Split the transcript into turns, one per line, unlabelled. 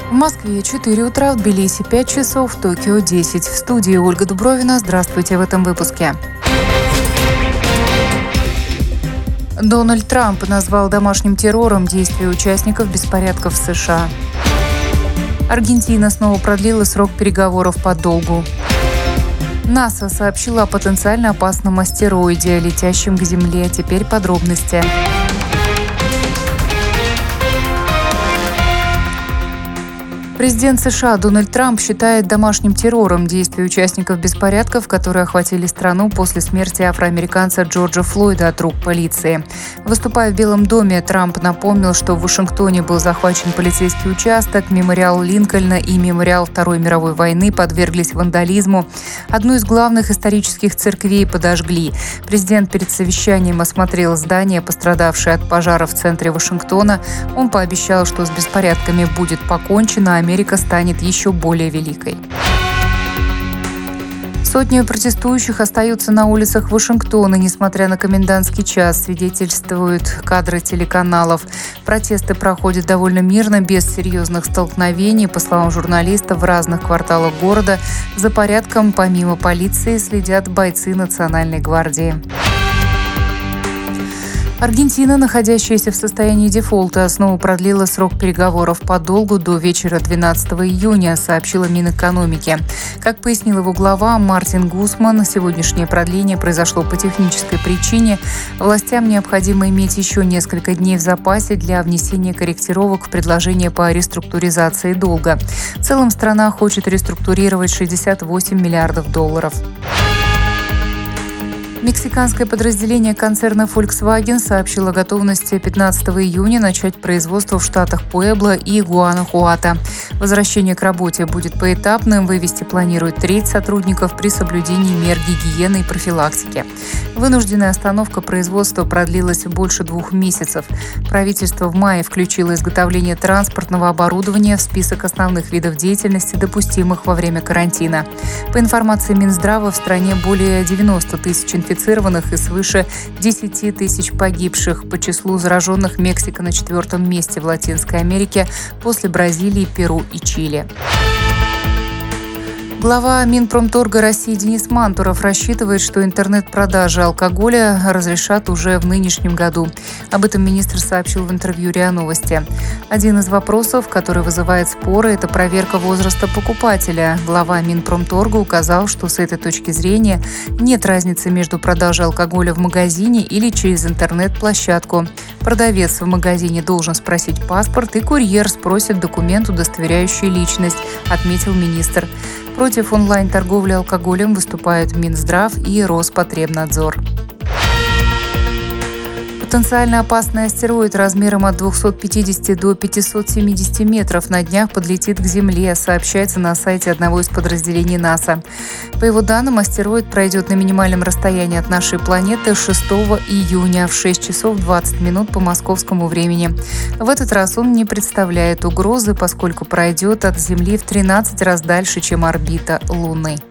В Москве 4 утра, в Тбилиси 5 часов, в Токио 10. В студии Ольга Дубровина. Здравствуйте в этом выпуске. Дональд Трамп назвал домашним террором действия участников беспорядков в США. Аргентина снова продлила срок переговоров по долгу. НАСА сообщила о потенциально опасном астероиде, летящем к Земле. Теперь подробности. Президент США Дональд Трамп считает домашним террором действия участников беспорядков, которые охватили страну после смерти афроамериканца Джорджа Флойда от рук полиции. Выступая в Белом доме, Трамп напомнил, что в Вашингтоне был захвачен полицейский участок, мемориал Линкольна и мемориал Второй мировой войны подверглись вандализму. Одну из главных исторических церквей подожгли. Президент перед совещанием осмотрел здание, пострадавшее от пожара в центре Вашингтона. Он пообещал, что с беспорядками будет покончено, а Америка станет еще более великой. Сотни протестующих остаются на улицах Вашингтона, несмотря на комендантский час, свидетельствуют кадры телеканалов. Протесты проходят довольно мирно, без серьезных столкновений. По словам журналистов, в разных кварталах города за порядком, помимо полиции, следят бойцы Национальной гвардии. Аргентина, находящаяся в состоянии дефолта, снова продлила срок переговоров по долгу до вечера 12 июня, сообщила Минэкономики. Как пояснил его глава Мартин Гусман, сегодняшнее продление произошло по технической причине. Властям необходимо иметь еще несколько дней в запасе для внесения корректировок в предложение по реструктуризации долга. В целом страна хочет реструктурировать $68 миллиардов. Мексиканское подразделение концерна Volkswagen сообщило о готовности 15 июня начать производство в штатах Пуэбло и Гуанахуато. Возвращение к работе будет поэтапным. Вывести планируют треть сотрудников при соблюдении мер гигиены и профилактики. Вынужденная остановка производства продлилась больше 2 месяцев. Правительство в мае включило изготовление транспортного оборудования в список основных видов деятельности, допустимых во время карантина. По информации Минздрава, в стране более 90 тысяч инфицированных и свыше 10 тысяч погибших. По числу зараженных Мексика на 4-м месте в Латинской Америке после Бразилии, Перу и Чили. Глава Минпромторга России Денис Мантуров рассчитывает, что интернет-продажи алкоголя разрешат уже в нынешнем году. Об этом министр сообщил в интервью РИА Новости. Один из вопросов, который вызывает споры, это проверка возраста покупателя. Глава Минпромторга указал, что с этой точки зрения нет разницы между продажей алкоголя в магазине или через интернет-площадку. Продавец в магазине должен спросить паспорт, и курьер спросит документ, удостоверяющий личность, отметил министр. Против онлайн-торговли алкоголем выступают Минздрав и Роспотребнадзор. Потенциально опасный астероид размером от 250 до 570 метров на днях подлетит к Земле, сообщается на сайте одного из подразделений НАСА. По его данным, астероид пройдет на минимальном расстоянии от нашей планеты 6 июня в 6 часов 20 минут по московскому времени. В этот раз он не представляет угрозы, поскольку пройдет от Земли в 13 раз дальше, чем орбита Луны.